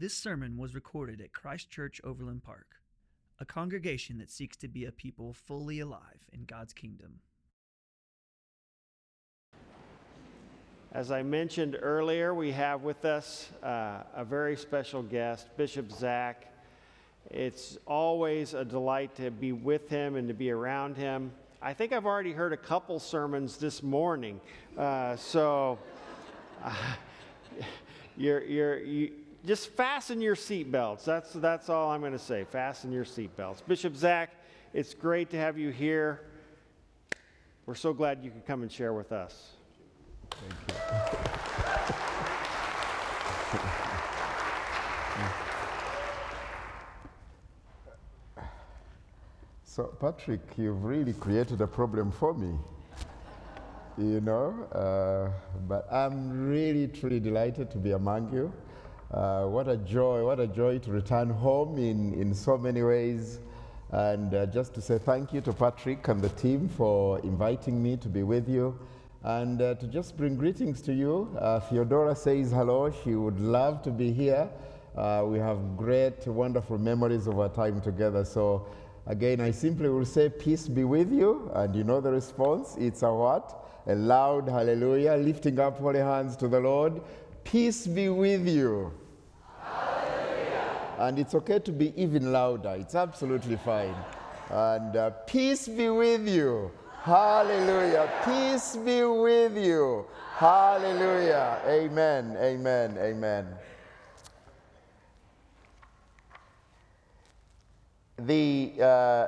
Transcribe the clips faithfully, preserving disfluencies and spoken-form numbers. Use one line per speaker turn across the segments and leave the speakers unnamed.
This sermon was recorded at Christ Church Overland Park, a congregation that seeks to be a people fully alive in God's kingdom.
As I mentioned earlier, we have with us uh, a very special guest, Bishop Zach. It's always a delight to be with him and to be around him. I think I've already heard a couple sermons this morning, uh, so uh, you're, you're, you just fasten your seatbelts. That's that's all I'm going to say. Fasten your seatbelts. Bishop Zach, it's great to have you here. We're so glad you could come and share with us.
Thank you. So, Patrick, you've really created a problem for me, you know, uh, but I'm really, truly delighted to be among you. Uh, what a joy, what a joy to return home in, in so many ways. And uh, just to say thank you to Patrick and the team for inviting me to be with you. And uh, to just bring greetings to you. Uh, Theodora says hello. She would love to be here. Uh, we have great, wonderful memories of our time together. So again, I simply will say peace be with you. And you know the response. It's a what? A loud hallelujah, lifting up holy hands to the Lord. Peace be with you. Hallelujah. And it's okay to be even louder. It's absolutely fine. And uh, peace be with you. Hallelujah. Peace be with you. Hallelujah. Amen. Amen. Amen. The uh,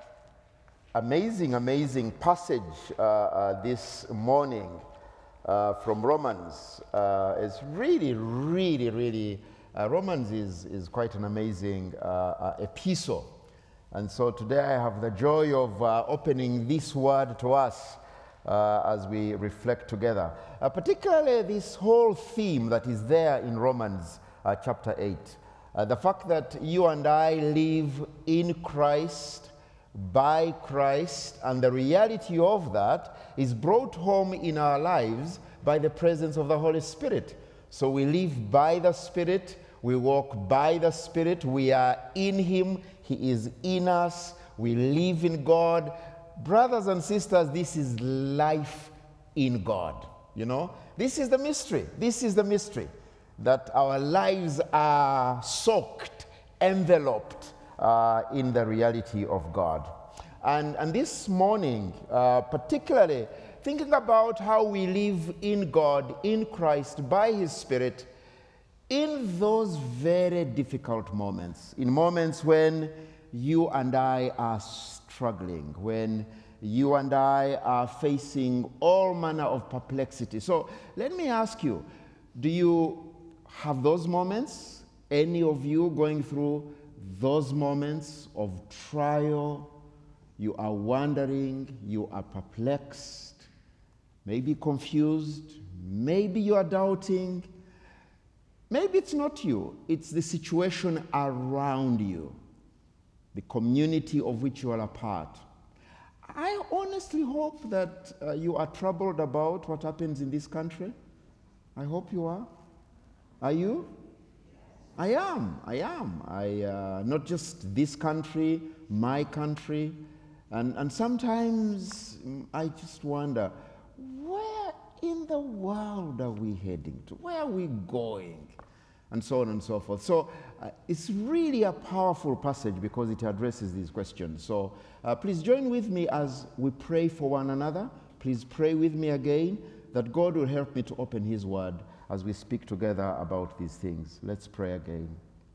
amazing, amazing passage uh, uh, this morning uh, from Romans uh, is really, really, really, uh, Romans is, is quite an amazing uh, uh, epistle. And so today I have the joy of uh, opening this word to us uh, as we reflect together. Uh, particularly this whole theme that is there in Romans uh, chapter eight. Uh, the fact that you and I live in Christ, by Christ, and the reality of that is brought home in our lives by the presence of the Holy Spirit. So we live by the Spirit, we walk by the Spirit, we are in Him, He is in us, we live in God. Brothers and sisters, this is life in God, you know? This is the mystery, this is the mystery, that our lives are soaked, enveloped uh, in the reality of God. And, and this morning, uh, particularly thinking about how we live in God, in Christ, by His Spirit, in those very difficult moments, in moments when you and I are struggling, when you and I are facing all manner of perplexity. So let me ask you, do you have those moments? Any of you going through those moments of trial? You are wondering, you are perplexed, maybe confused, maybe you are doubting. Maybe it's not you, it's the situation around you, the community of which you are a part. I honestly hope that uh, you are troubled about what happens in this country. I hope you are. Are you? I am, I am. I, uh, not just this country, my country. And, and sometimes I just wonder, where in the world are we heading to? Where are we going? And so on and so forth. So uh, it's really a powerful passage because it addresses these questions. So uh, please join with me as we pray for one another. Please pray with me again that God will help me to open His word as we speak together about these things. Let's pray again.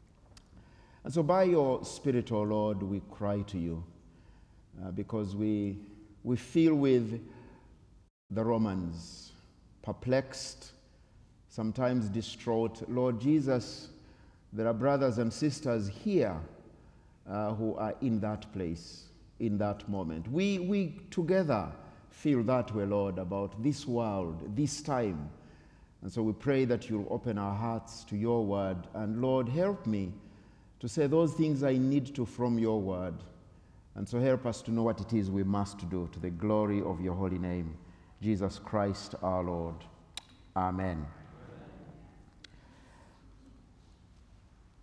And so by your Spirit, O Lord, we cry to you uh, because we, we feel with the Romans, perplexed, sometimes distraught. Lord Jesus, there are brothers and sisters here uh, who are in that place, in that moment. We, we together feel that way, Lord, about this world, this time. And so we pray that you'll open our hearts to your word. And Lord, help me to say those things I need to from your word. And so help us to know what it is we must do to the glory of your holy name, Jesus Christ our Lord. Amen.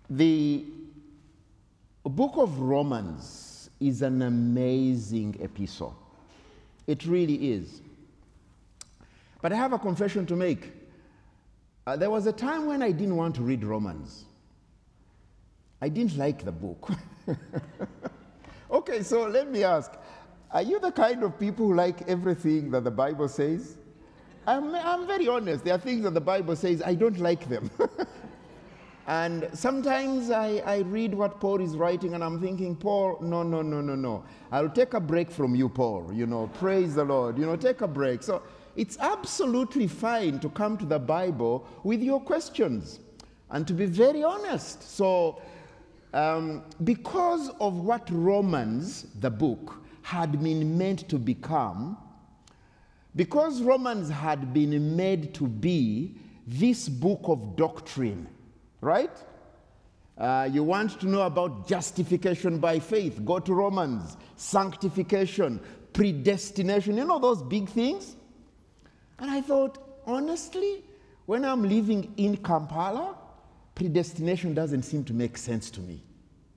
The book of Romans is an amazing epistle. It really is. But I have a confession to make. Uh, there was a time when I didn't want to read Romans. I didn't like the book. Okay, so let me ask, are you the kind of people who like everything that the Bible says? I'm, I'm very honest. There are things that the Bible says, I don't like them. And sometimes I, I read what Paul is writing and I'm thinking, Paul, no, no, no, no, no. I'll take a break from you, Paul. You know, praise the Lord. You know, take a break. So it's absolutely fine to come to the Bible with your questions and to be very honest. So um, because of what Romans, the book, had been meant to become, because Romans had been made to be this book of doctrine, right? Uh, you want to know about justification by faith, go to Romans. Sanctification, predestination, you know those big things? And I thought, honestly, when I'm living in Kampala, predestination doesn't seem to make sense to me.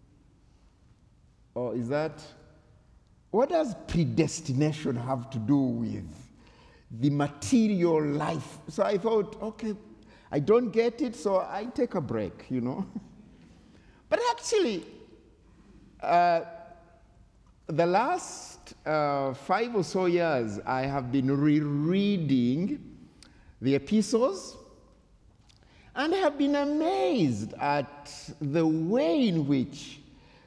Or is that, what does predestination have to do with the material life? So I thought, okay, I don't get it, so I take a break, you know. But actually, uh, the last uh, five or so years, I have been rereading the epistles and have been amazed at the way in which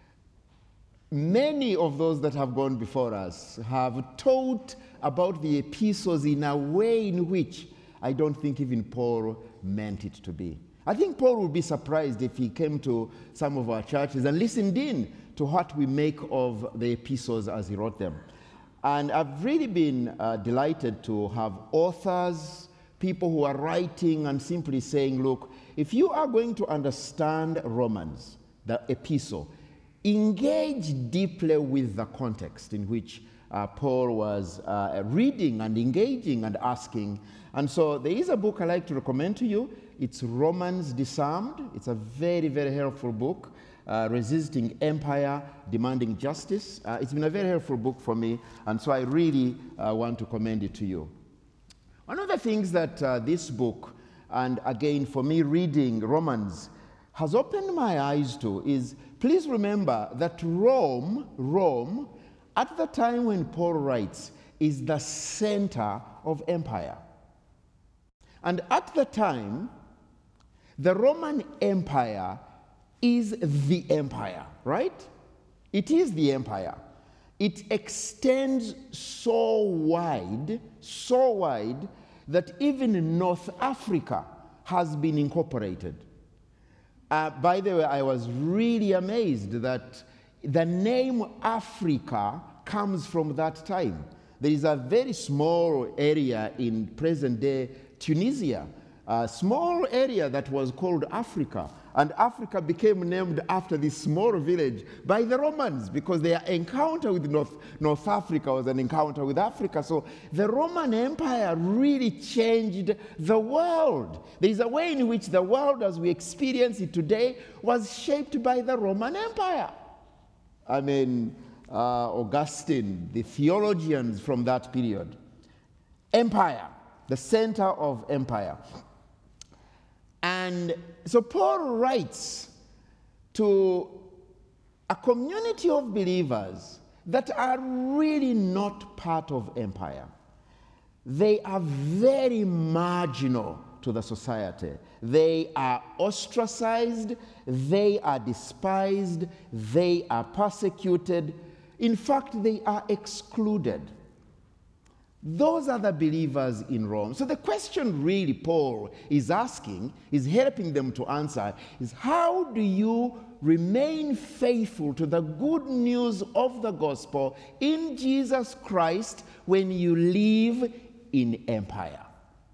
many of those that have gone before us have taught about the epistles in a way in which I don't think even Paul meant it to be. I think Paul would be surprised if he came to some of our churches and listened in to what we make of the epistles as he wrote them. And I've really been uh, delighted to have authors, people who are writing and simply saying, look, if you are going to understand Romans, the epistle, engage deeply with the context in which uh, Paul was uh, reading and engaging and asking. And so there is a book I like to recommend to you. It's Romans Disarmed. It's a very, very helpful book, uh, Resisting Empire, Demanding Justice. Uh, it's been a very helpful book for me, and so I really uh, want to commend it to you. One of the things that uh, this book, and again for me reading Romans, has opened my eyes to is, please remember that Rome, Rome, at the time when Paul writes, is the center of empire. And at the time, the Roman Empire is the empire, right? It is the empire. It extends so wide, so wide, that even North Africa has been incorporated. Uh, by the way, I was really amazed that the name Africa comes from that time. There is a very small area in present-day Tunisia, a small area that was called Africa. And Africa became named after this small village by the Romans because their encounter with North, North Africa was an encounter with Africa. So the Roman Empire really changed the world. There is a way in which the world as we experience it today was shaped by the Roman Empire. I mean, uh, Augustine, the theologians from that period. Empire, the center of empire. And so Paul writes to a community of believers that are really not part of empire. They are very marginal to the society. They are ostracized, they are despised, they are persecuted. In fact, they are excluded. Those are the believers in Rome. So the question really Paul is asking, is helping them to answer, is how do you remain faithful to the good news of the gospel in Jesus Christ when you live in empire?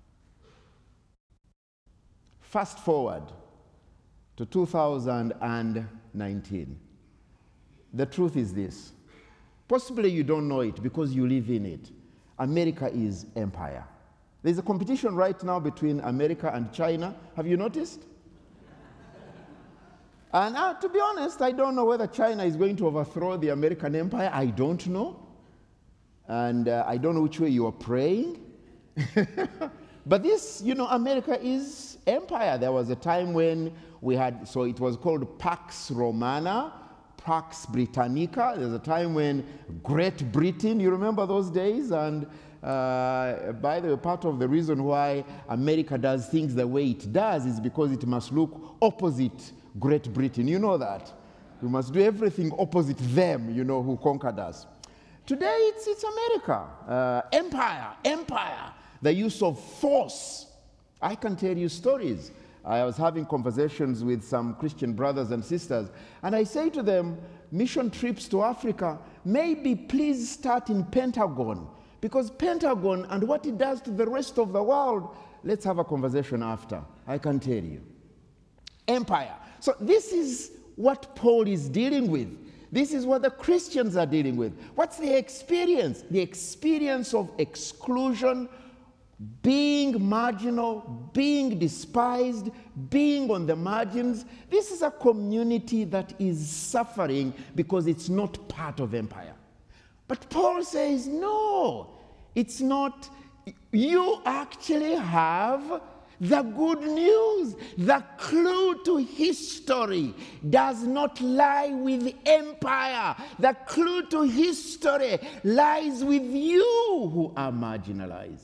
Fast forward to two thousand nineteen. The truth is this. Possibly you don't know it because you live in it. America is empire. There's a competition right now between America and China. Have you noticed? And uh, to be honest, I don't know whether China is going to overthrow the American empire. I don't know. And uh, I don't know which way you are praying. But this, you know, America is empire. There was a time when we had, so it was called Pax Romana, Pax Britannica. There's a time when Great Britain, you remember those days? And uh, by the way, part of the reason why America does things the way it does is because it must look opposite Great Britain. You know that. We must do everything opposite them, you know, who conquered us. Today, it's, it's America. Uh, empire, empire. The use of force. I can tell you stories. I was having conversations with some Christian brothers and sisters, and I say to them, mission trips to Africa, maybe please start in Pentagon, because Pentagon and what it does to the rest of the world, let's have a conversation after. I can tell you. Empire. So this is what Paul is dealing with. This is what the Christians are dealing with. What's the experience? The experience of exclusion, being marginal, being despised, being on the margins. This is a community that is suffering because it's not part of empire. But Paul says, no, it's not. You actually have the good news. The clue to history does not lie with empire. The clue to history lies with you who are marginalized.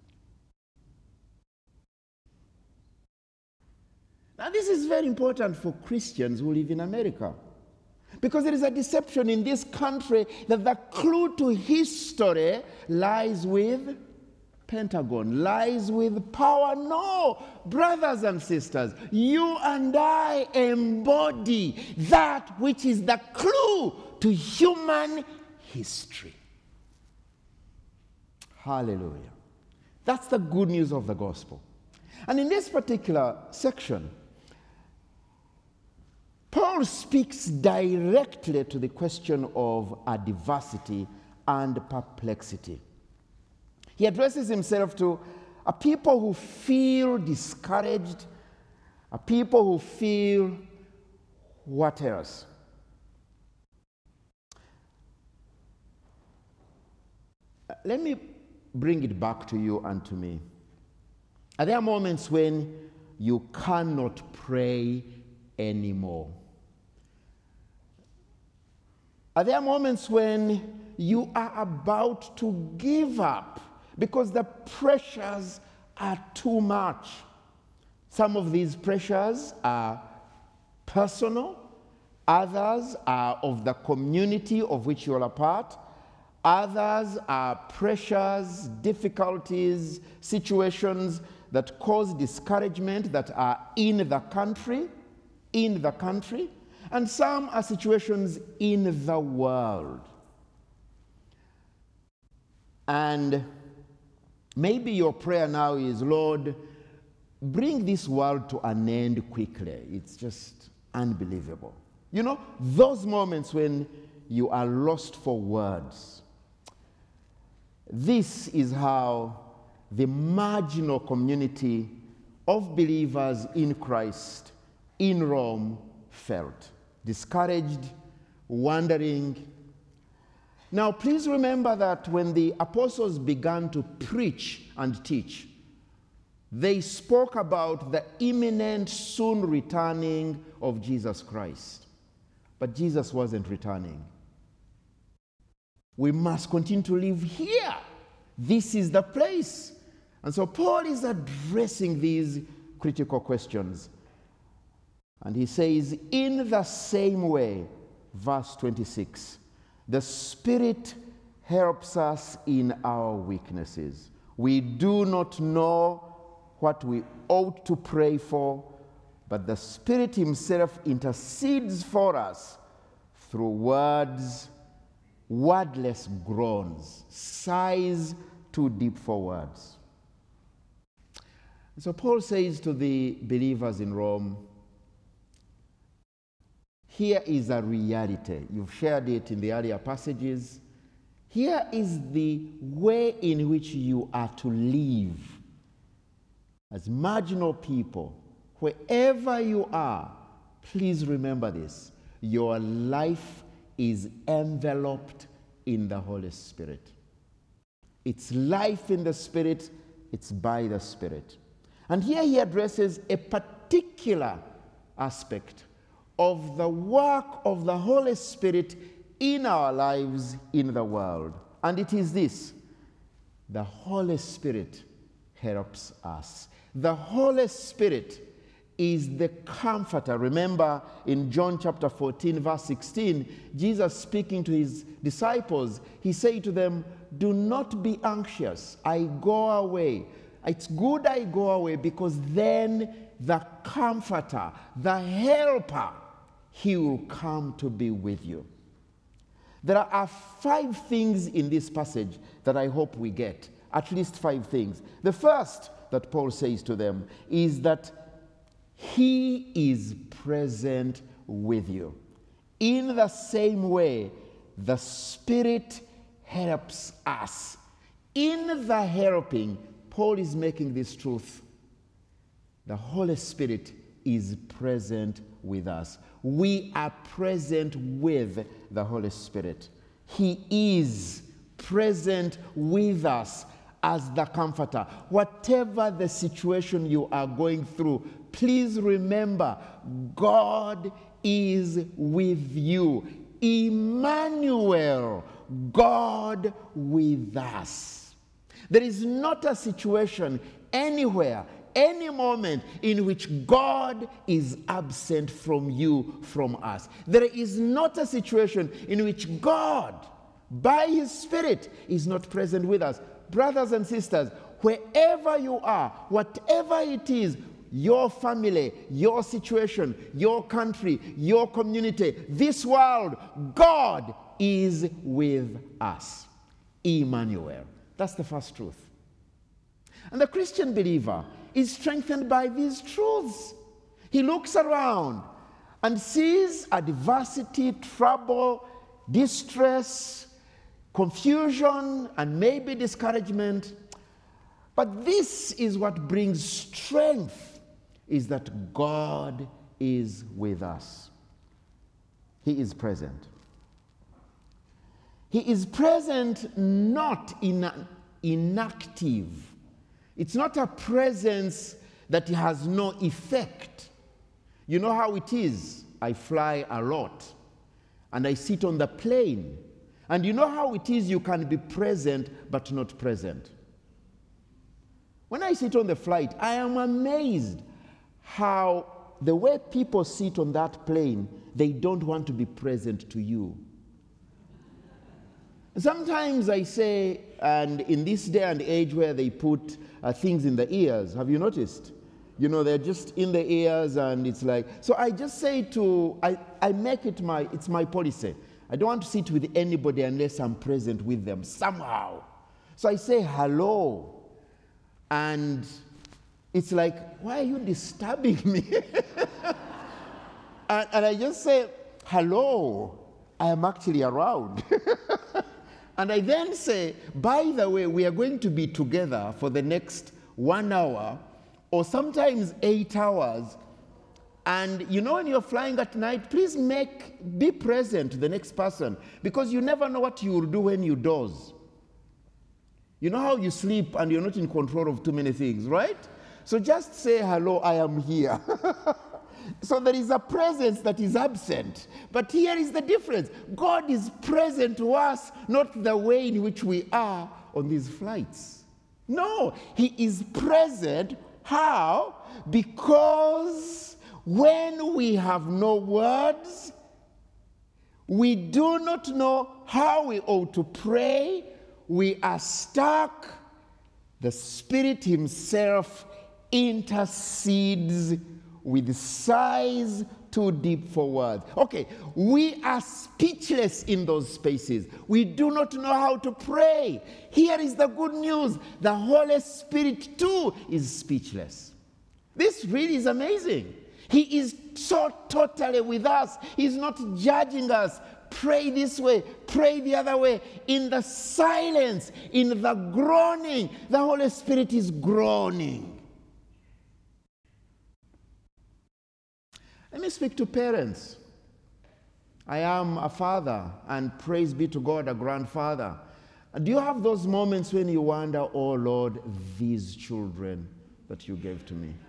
Now, this is very important for Christians who live in America, because there is a deception in this country that the clue to history lies with Pentagon, lies with power. No, brothers and sisters, you and I embody that which is the clue to human history. Hallelujah. That's the good news of the gospel. And in this particular section, Paul speaks directly to the question of adversity and perplexity. He addresses himself to a people who feel discouraged, a people who feel what else? Let me bring it back to you and to me. Are there moments when you cannot pray anymore? Are there moments when you are about to give up because the pressures are too much? Some of these pressures are personal, others are of the community of which you are a part, others are pressures, difficulties, situations that cause discouragement that are in the country, in the country, and some are situations in the world. And maybe your prayer now is, Lord, bring this world to an end quickly. It's just unbelievable. You know, those moments when you are lost for words. This is how the marginal community of believers in Christ in Rome felt. Discouraged, wondering. Now, please remember that when the apostles began to preach and teach, they spoke about the imminent, soon returning of Jesus Christ. But Jesus wasn't returning. We must continue to live here. This is the place. And so Paul is addressing these critical questions. And he says, in the same way, verse twenty-six, the Spirit helps us in our weaknesses. We do not know what we ought to pray for, but the Spirit himself intercedes for us through words, wordless groans, sighs too deep for words. So Paul says to the believers in Rome, here is a reality. You've shared it in the earlier passages. Here is the way in which you are to live as marginal people, wherever you are, please remember this. Your life is enveloped in the Holy Spirit. It's life in the Spirit, it's by the Spirit. And here he addresses a particular aspect of the work of the Holy Spirit in our lives in the world. And it is this: the Holy Spirit helps us. The Holy Spirit is the comforter. Remember in John chapter fourteen, verse sixteen, Jesus speaking to his disciples, he said to them, do not be anxious. I go away. It's good I go away, because then the comforter, the helper, he will come to be with you. There are five things in this passage that I hope we get. At least five things. The first that Paul says to them is that he is present with you. In the same way, the Spirit helps us. In the helping, Paul is making this truth. The Holy Spirit is present with us. We are present with the Holy Spirit. He is present with us as the comforter. Whatever the situation you are going through, please remember, God is with you. Emmanuel, God with us. There is not a situation anywhere, any moment in which God is absent from you, from us. There is not a situation in which God, by his Spirit, is not present with us. Brothers and sisters, wherever you are, whatever it is, your family, your situation, your country, your community, this world, God is with us. Emmanuel. That's the first truth. And the Christian believer is strengthened by these truths. He looks around and sees adversity, trouble, distress, confusion, and maybe discouragement. But this is what brings strength, is that God is with us. He is present. He is present, not in inactive. It's not a presence that has no effect. You know how it is. I fly a lot, and I sit on the plane. And you know how it is, you can be present but not present. When I sit on the flight, I am amazed how the way people sit on that plane, they don't want to be present to you. Sometimes I say, and in this day and age where they put uh, things in the ears, have you noticed? You know, they're just in the ears, and it's like, so I just say to, I, I make it my, it's my policy. I don't want to sit with anybody unless I'm present with them somehow. So I say hello, and it's like, why are you disturbing me? and, and I just say, hello, I am actually around. And I then say, by the way, we are going to be together for the next one hour, or sometimes eight hours. And you know, when you're flying at night, please make, be present to the next person, because you never know what you will do when you doze. You know how you sleep and you're not in control of too many things, right? So just say, hello, I am here. So there is a presence that is absent. But here is the difference. God is present to us, not the way in which we are on these flights. No, he is present. How? Because when we have no words, we do not know how we ought to pray, we are stuck, the Spirit himself intercedes with sighs too deep for words. Okay, we are speechless in those spaces. We do not know how to pray. Here is the good news. The Holy Spirit too is speechless. This really is amazing. He is so totally with us. He's not judging us. Pray this way, pray the other way. In the silence, in the groaning, the Holy Spirit is groaning. Let me speak to parents. I am a father, and praise be to God, a grandfather. Do you have those moments when you wonder, oh Lord, these children that you gave to me?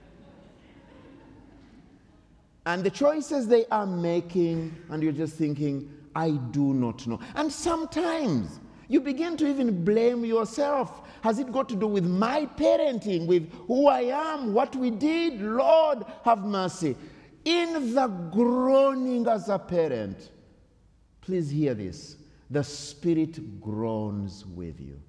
And the choices they are making, and you're just thinking, I do not know. And sometimes you begin to even blame yourself. Has it got to do with my parenting, with who I am, what we did? Lord, have mercy. In the groaning as a parent, please hear this. The Spirit groans with you.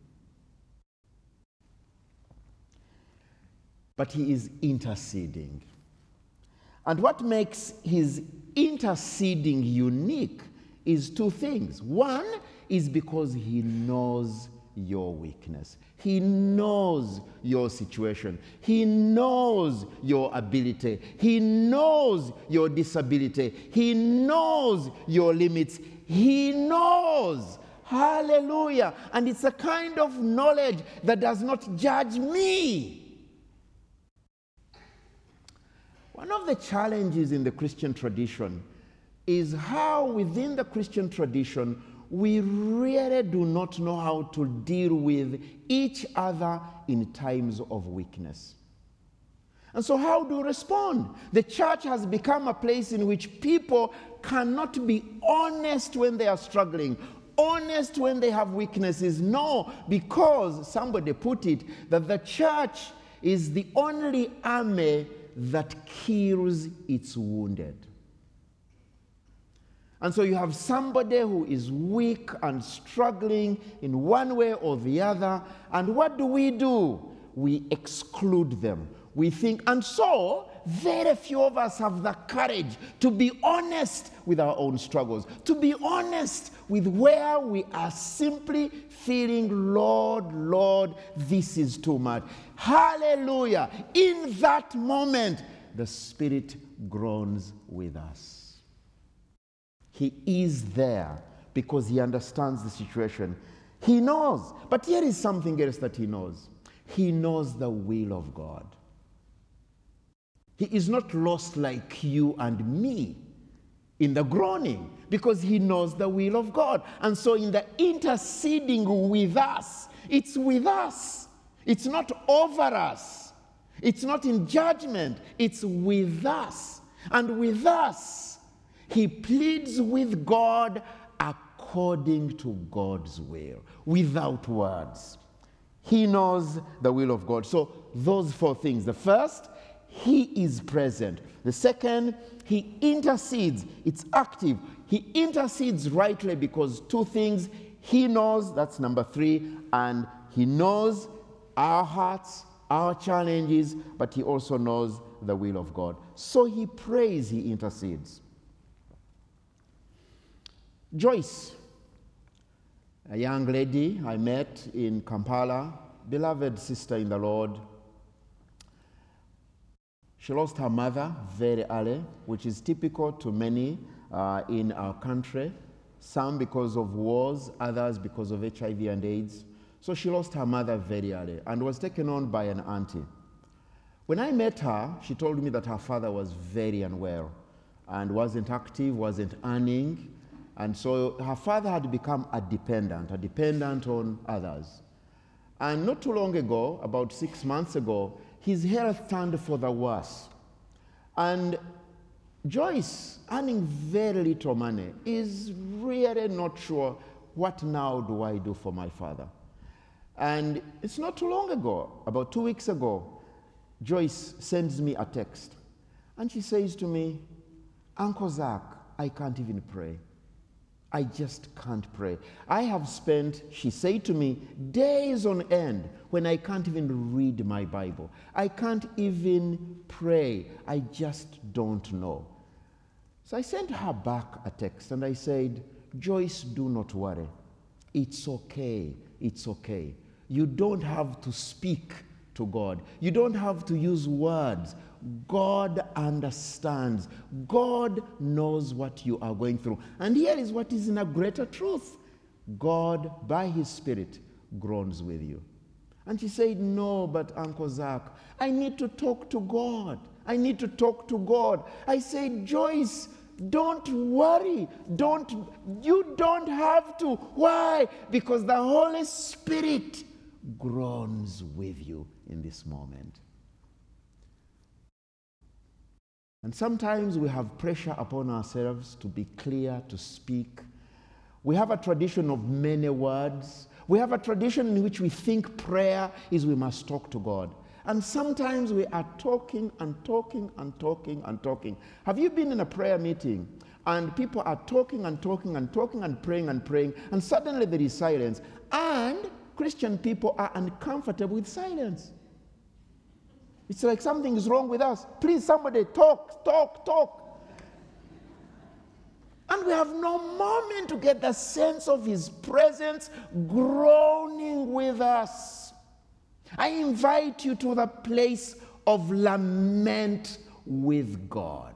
But He is interceding. And what makes His interceding unique is two things. One is because He knows your weakness. He knows your situation. He knows your ability. He knows your disability. He knows your limits. He knows. Hallelujah. And it's a kind of knowledge that does not judge me. One of the challenges in the Christian tradition is how within the Christian tradition we really do not know how to deal with each other in times of weakness. And so how do we respond? The church has become a place in which people cannot be honest when they are struggling, honest when they have weaknesses. No, because somebody put it that the church is the only army that kills its wounded. And so you have somebody who is weak and struggling in one way or the other. And what do we do? We exclude them. We think, and so very few of us have the courage to be honest with our own struggles, to be honest with where we are simply feeling, Lord, Lord, this is too much. Hallelujah. In that moment, the Spirit groans with us. He is there because He understands the situation. He knows. But here is something else that He knows. He knows the will of God. He is not lost like you and me in the groaning because He knows the will of God. And so in the interceding with us, it's with us. It's not over us. It's not in judgment. It's with us. And with us, He pleads with God according to God's will, without words. He knows the will of God. So those four things. The first, He is present. The second, He intercedes. It's active. He intercedes rightly because two things. He knows, that's number three, and He knows our hearts, our challenges, but He also knows the will of God. So He prays, He intercedes. Joyce, a young lady I met in Kampala, beloved sister in the Lord. She lost her mother very early, which is typical to many uh, in our country, some because of wars, others because of H I V and AIDS. So she lost her mother very early and was taken on by an auntie. When I met her, she told me that her father was very unwell and wasn't active, wasn't earning. And so her father had become a dependent, a dependent on others. And not too long ago, about six months ago, his health turned for the worse. And Joyce, earning very little money, is really not sure, what now do I do for my father? And it's not too long ago, about two weeks ago, Joyce sends me a text. And she says to me, Uncle Zach, I can't even pray. I just can't pray. I have spent, she said to me, days on end when I can't even read my Bible. I can't even pray. I just don't know. So I sent her back a text and I said, Joyce, do not worry. It's okay. It's okay. You don't have to speak to God. You don't have to use words. God understands. God knows what you are going through. And here is what is in a greater truth. God, by His Spirit, groans with you. And she said, no, but Uncle Zach, I need to talk to God. I need to talk to God. I say, Joyce, don't worry. Don't, you don't have to. Why? Because the Holy Spirit groans with you in this moment. And sometimes we have pressure upon ourselves to be clear, to speak. We have a tradition of many words. We have a tradition in which we think prayer is we must talk to God. And sometimes we are talking and talking and talking and talking. Have you been in a prayer meeting and people are talking and talking and talking and praying and praying, and suddenly there is silence, and Christian people are uncomfortable with silence? It's like something is wrong with us. Please, somebody talk, talk, talk. And we have no moment to get the sense of his presence groaning with us. I invite you to the place of lament with God.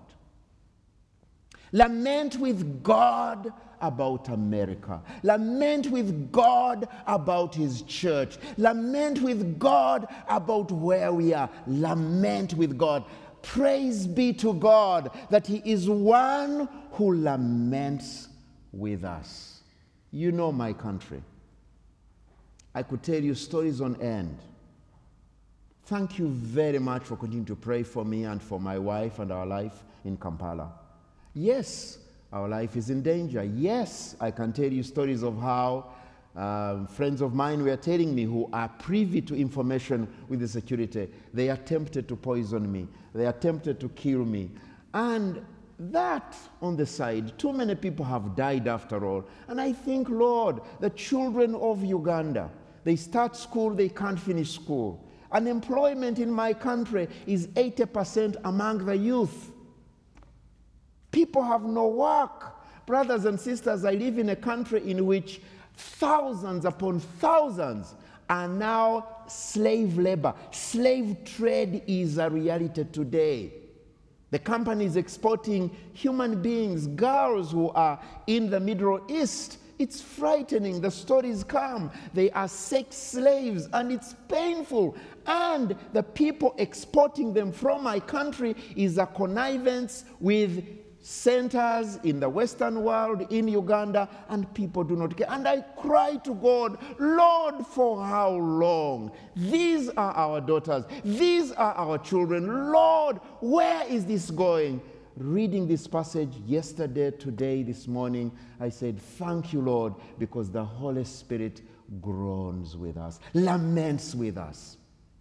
Lament with God about America. Lament with God about his church. Lament with God about where we are. Lament with God. Praise be to God that he is one who laments with us. You know my country. I could tell you stories on end. Thank you very much for continuing to pray for me and for my wife and our life in Kampala. Yes, our life is in danger. Yes, I can tell you stories of how um, friends of mine were telling me who are privy to information with the security. They attempted to poison me. They attempted to kill me. And that on the side, too many people have died after all. And I think, Lord, the children of Uganda, they start school, they can't finish school. Unemployment in my country is eighty percent among the youth. People have no work. Brothers and sisters, I live in a country in which thousands upon thousands are now slave labor. Slave trade is a reality today. The company is exporting human beings, girls who are in the Middle East. It's frightening. The stories come. They are sex slaves, and it's painful. And the people exporting them from my country is a connivance with centers in the Western world, in Uganda, and people do not care. And I cry to God, Lord, for how long? These are our daughters. These are our children. Lord, where is this going? Reading this passage yesterday, today, this morning, I said, thank you, Lord, because the Holy Spirit groans with us, laments with us.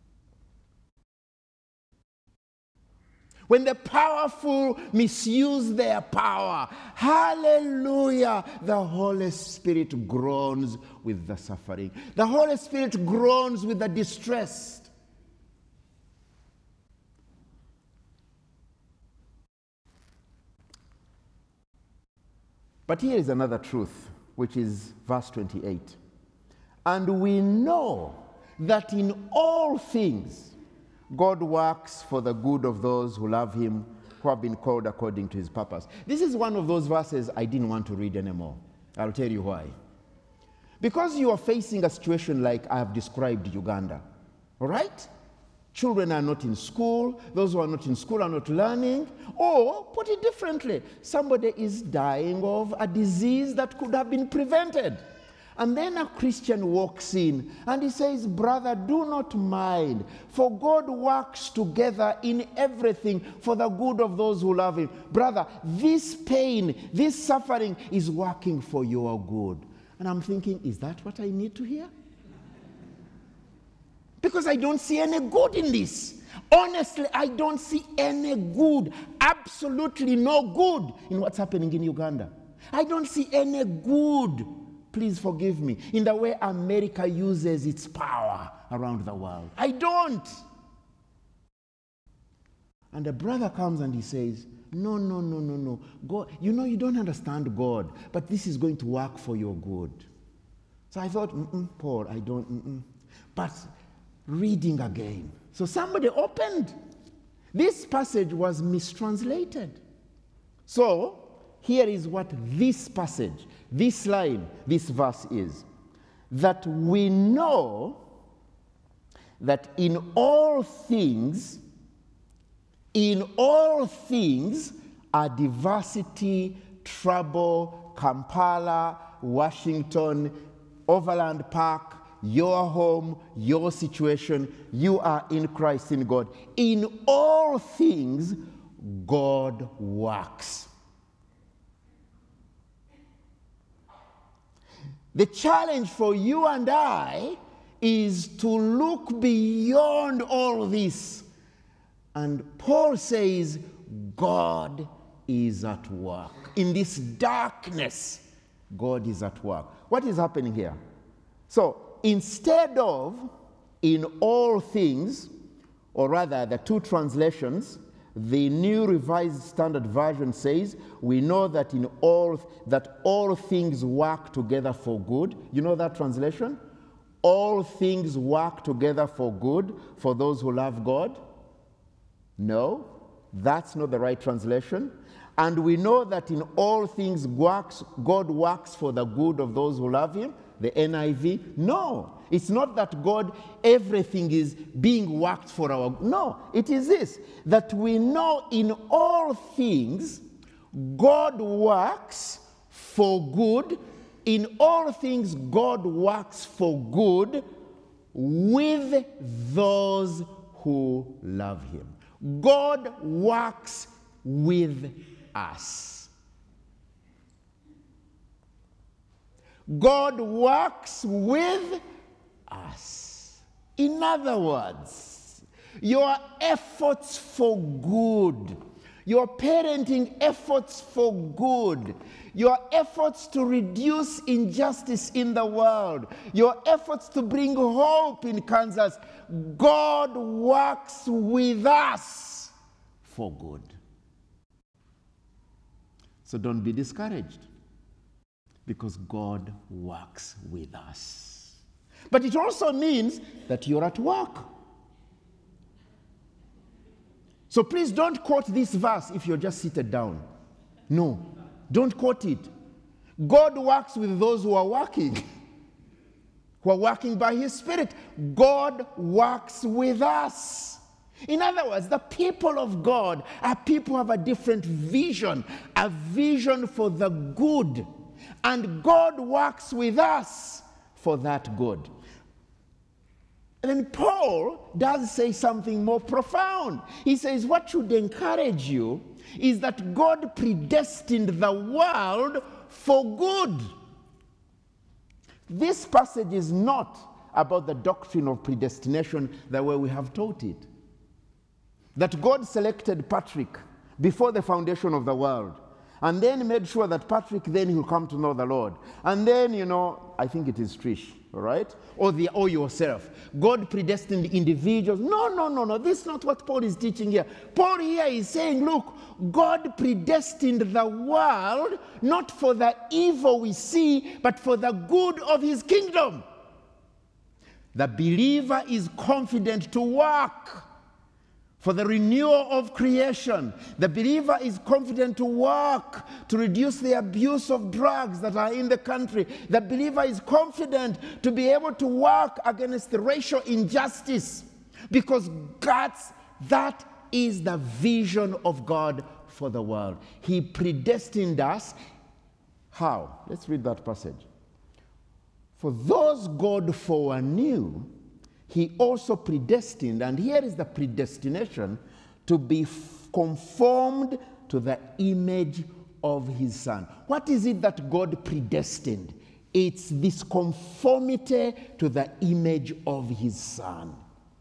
When the powerful misuse their power, hallelujah, the Holy Spirit groans with the suffering. The Holy Spirit groans with the distressed. But here is another truth, which is verse twenty-eight. And we know that in all things God works for the good of those who love him, who have been called according to his purpose. This is one of those verses I didn't want to read anymore. I'll tell you why. Because you are facing a situation like I have described Uganda, all right? Children are not in school. Those who are not in school are not learning. Or, put it differently, somebody is dying of a disease that could have been prevented. And then a Christian walks in and he says, brother, do not mind, for God works together in everything for the good of those who love him. Brother, this pain, this suffering is working for your good. And I'm thinking, is that what I need to hear? Because I don't see any good in this. Honestly, I don't see any good, absolutely no good in what's happening in Uganda. I don't see any good, please forgive me, in the way America uses its power around the world. I don't. And the brother comes and he says, no, no, no, no, no. God, you know, you don't understand God, but this is going to work for your good. So I thought, mm-mm, Paul, I don't, mm-mm. But reading again. So somebody opened. This passage was mistranslated. So here is what this passage, this line, this verse is. That we know that in all things In all things, adversity, trouble, Kampala, Washington, Overland Park, your home, your situation, you are in Christ, in God. In all things, God works. The challenge for you and I is to look beyond all this. And Paul says, God is at work. In this darkness, God is at work. What is happening here? So, instead of in all things, or rather the two translations, the New Revised Standard Version says, we know that in all that all things work together for good. You know that translation? All things work together for good for those who love God. No, that's not the right translation. And we know that in all things works, God works for the good of those who love him. The N I V. No, it's not that God, everything is being worked for our... No, it is this, that we know in all things, God works for good. In all things, God works for good with those who love him. God works with us. God works with us. In other words, your efforts for good, your parenting efforts for good, your efforts to reduce injustice in the world, your efforts to bring hope in Kansas, God works with us for good. So don't be discouraged, because God works with us. But it also means that you're at work. So please don't quote this verse if you're just seated down. No, don't quote it. God works with those who are working, who are working by his Spirit. God works with us. In other words, the people of God are people who have a different vision, a vision for the good. And God works with us for that good. And then Paul does say something more profound. He says, what should encourage you is that God predestined the world for good. This passage is not about the doctrine of predestination the way we have taught it. That God selected Patrick before the foundation of the world, and then made sure that Patrick then will come to know the Lord. And then, you know, I think it is Trish, all right? Or, the, or yourself. God predestined individuals. No, no, no, no. This is not what Paul is teaching here. Paul here is saying, look, God predestined the world not for the evil we see, but for the good of his kingdom. The believer is confident to work for the renewal of creation. The believer is confident to work to reduce the abuse of drugs that are in the country. The believer is confident to be able to work against the racial injustice, because God's, that is the vision of God for the world. He predestined us. How? Let's read that passage. For those God foreknew, he also predestined, and here is the predestination, to be f- conformed to the image of his Son. What is it that God predestined? It's this conformity to the image of his Son.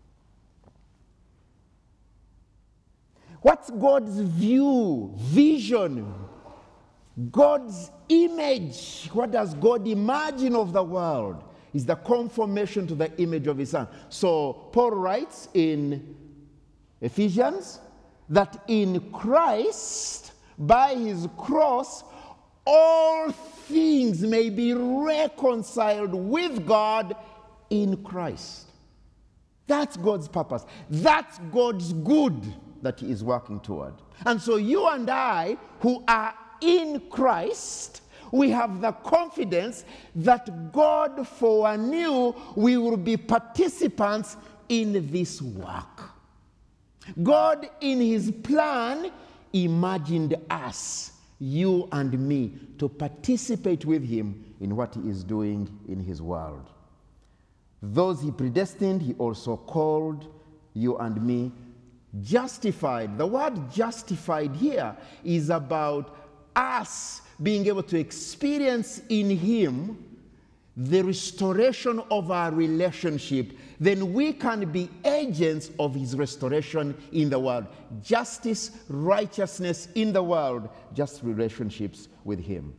What's God's view, vision, God's image? What does God imagine of the world? Is the conformation to the image of his Son. So Paul writes in Ephesians that in Christ, by his cross, all things may be reconciled with God in Christ. That's God's purpose. That's God's good that he is working toward. And so you and I, who are in Christ, we have the confidence that God foreknew we will be participants in this work. God, in his plan, imagined us, you and me, to participate with him in what he is doing in his world. Those he predestined, he also called, you and me, justified. The word justified here is about us being able to experience in him the restoration of our relationship. Then we can be agents of his restoration in the world. Justice, righteousness in the world, just relationships with him.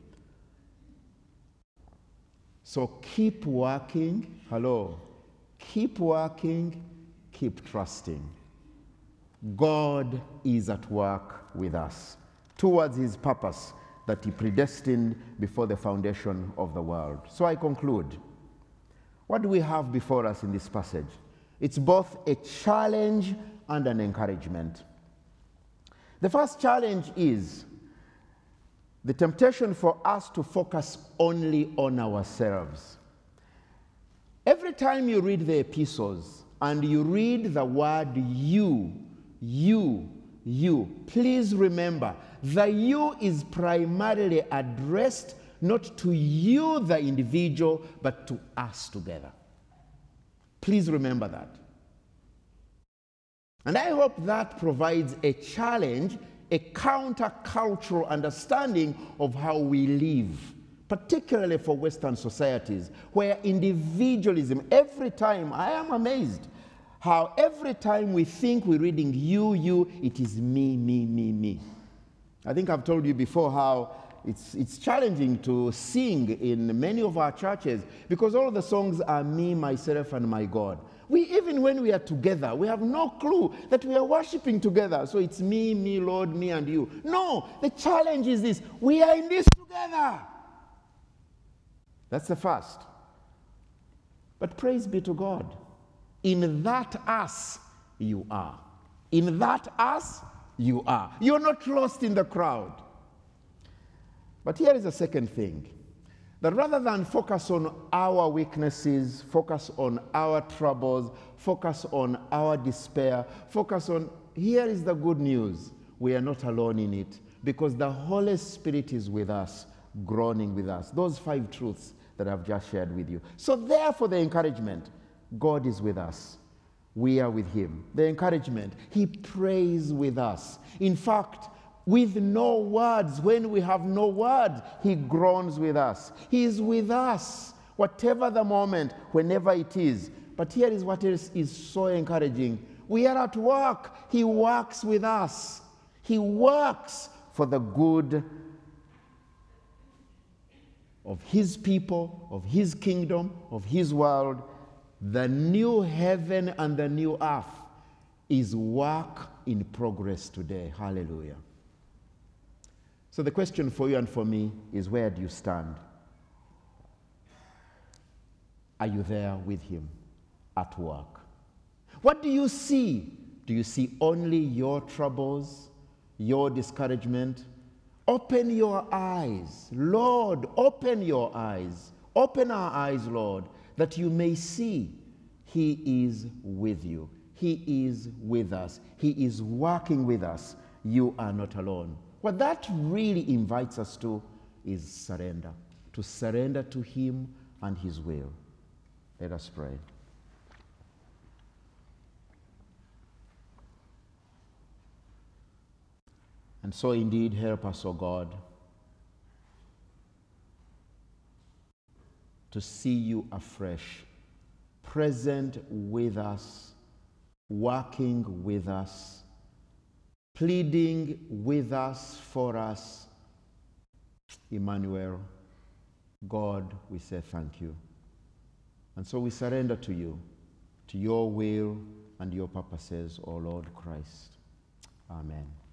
So keep working. Hello. Keep working. Keep trusting. God is at work with us towards his purpose that he predestined before the foundation of the world. So I conclude. What do we have before us in this passage? It's both a challenge and an encouragement. The first challenge is the temptation for us to focus only on ourselves. Every time you read the epistles and you read the word you, you, you, please remember the you is primarily addressed not to you, the individual, but to us together. Please remember that. And I hope that provides a challenge, a countercultural understanding of how we live, particularly for Western societies, where individualism, every time, I am amazed how every time we think we're reading you, you, it is me, me, me, me. I think I've told you before how it's, it's challenging to sing in many of our churches because all the songs are me, myself, and my God. We, even when we are together, we have no clue that we are worshiping together. So it's me, me, Lord, me, and you. No, the challenge is this. We are in this together. That's the first. But praise be to God. In that us, you are. In that us, you are. You're not lost in the crowd. But here is the second thing. That rather than focus on our weaknesses, focus on our troubles, focus on our despair, focus on, here is the good news. We are not alone in it because the Holy Spirit is with us, groaning with us. Those five truths that I've just shared with you. So therefore the encouragement, God is with us. We are with him. The encouragement, he prays with us. In fact, with no words, when we have no words, he groans with us. He is with us, whatever the moment, whenever it is. But here is what is, is so encouraging. We are at work. He works with us. He works for the good of his people, of his kingdom, of his world. The new heaven and the new earth is work in progress today. Hallelujah. So the question for you and for me is, where do you stand? Are you there with him at work? What do you see? Do you see only your troubles, your discouragement? Open your eyes. Lord, open your eyes. Open our eyes, Lord, that you may see he is with you. He is with us. He is working with us. You are not alone. What that really invites us to is surrender, to surrender to him and his will. Let us pray. And so indeed, help us, O God, to see you afresh, present with us, working with us, pleading with us, for us. Emmanuel, God, we say thank you. And so we surrender to you, to your will and your purposes, O Lord Christ. Amen.